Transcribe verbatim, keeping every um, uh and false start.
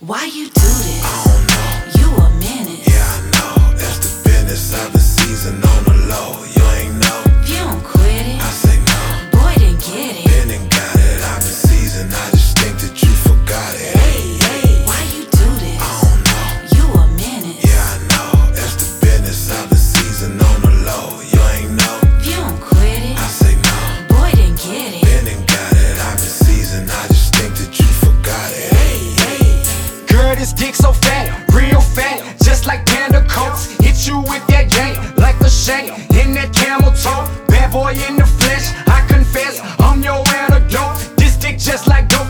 Why you do this? I don't know. You a menace. Yeah, I know. That's the business. I've been seasoned on the low. You ain't know. If you don't quit it, I say no. boy, then get it. Been and got it. I've been seasoned. I just think that you forgot it. Hey, hey, why you do this? I don't know. You a menace. Yeah, I know. That's the business. I've been seasoned on the low. You ain't know. If you don't quit it, I say no. boy, then get it. Been and got it. I've been seasoned. I just think that you forgot it. Hey, hey. Girl, this dick so fat, real fat, just like panda coats. Hit you with that yank, like a shank, in that camel toe. Bad boy in the flesh, I confess, I'm your antidote. This dick just like dope.